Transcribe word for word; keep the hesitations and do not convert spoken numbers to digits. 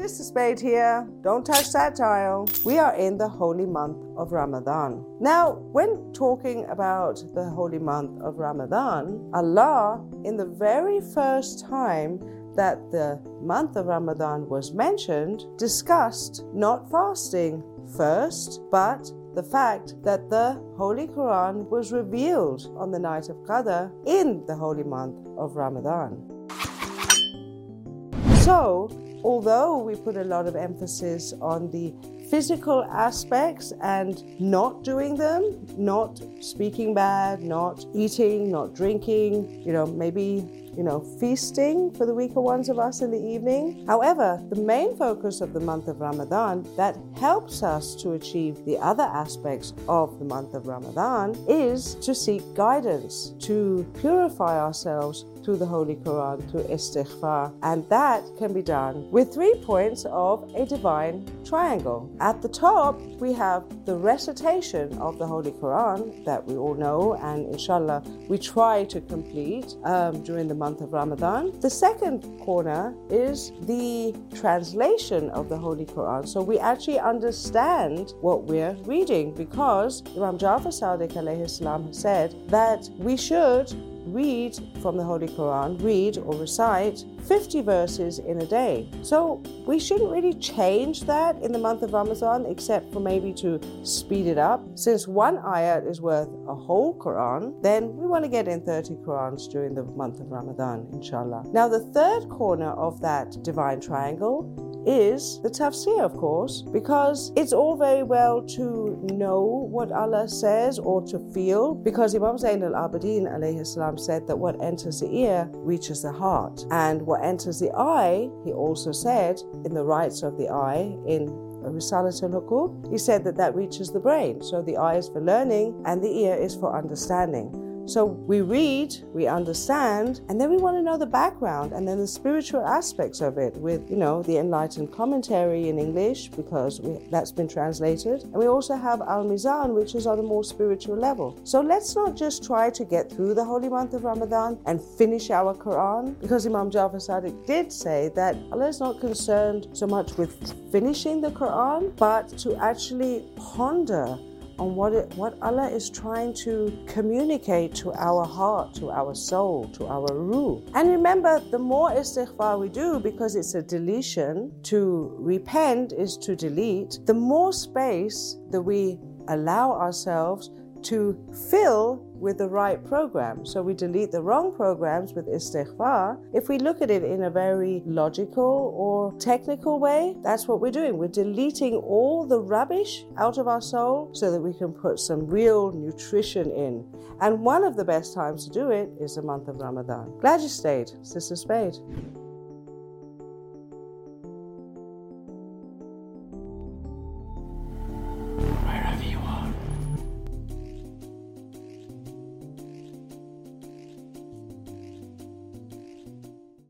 Sister Spade here. Don't touch that tile. We are in the holy month of Ramadan. Now, when talking about the holy month of Ramadan, Allah, in the very first time that the month of Ramadan was mentioned, discussed not fasting first, but the fact that the Holy Quran was revealed on the night of Qadr in the holy month of Ramadan. So, although we put a lot of emphasis on the physical aspects and not doing them, not speaking bad, not eating, not drinking, you know, maybe, you know, feasting for the weaker ones of us in the evening. However, the main focus of the month of Ramadan that helps us to achieve the other aspects of the month of Ramadan is to seek guidance, to purify ourselves through the Holy Quran, through istighfar, and that can be done with three points of a divine triangle. At the top, we have the recitation of the Holy Quran that we all know, and inshallah, we try to complete um, during the month of Ramadan. The second corner is the translation of the Holy Quran, so we actually understand what we're reading, because Imam Jafar Sadiq alayhi salam said that we should read from the Holy Quran, read or recite fifty verses in a day. So we shouldn't really change that in the month of Ramadan, except for maybe to speed it up. Since one ayat is worth a whole Quran, then we want to get in thirty Qurans during the month of Ramadan, inshallah. Now, the third corner of that divine triangle is the tafsir, of course, because it's all very well to know what Allah says or to feel, because Imam Zain al-Abidin alayhi salam said that what enters the ear reaches the heart, and what enters the eye, he also said in the rights of the eye in Risalat al-Huquq, he said that that reaches the brain. So the eye is for learning and the ear is for understanding. So we read, we understand, and then we want to know the background and then the spiritual aspects of it with, you know, the enlightened commentary in English, because we, that's been translated. And we also have Al-Mizan, which is on a more spiritual level. So let's not just try to get through the holy month of Ramadan and finish our Quran, because Imam Jafar Sadiq did say that Allah is not concerned so much with finishing the Quran, but to actually ponder on what it, what Allah is trying to communicate to our heart, to our soul, to our ruh. And remember, the more istighfar we do, because it's a deletion, to repent is to delete, the more space that we allow ourselves to fill with the right program. So we delete the wrong programs with istighfar. If we look at it in a very logical or technical way, that's what we're doing. We're deleting all the rubbish out of our soul so that we can put some real nutrition in. And one of the best times to do it is the month of Ramadan. Glad you stayed, Sister Spade.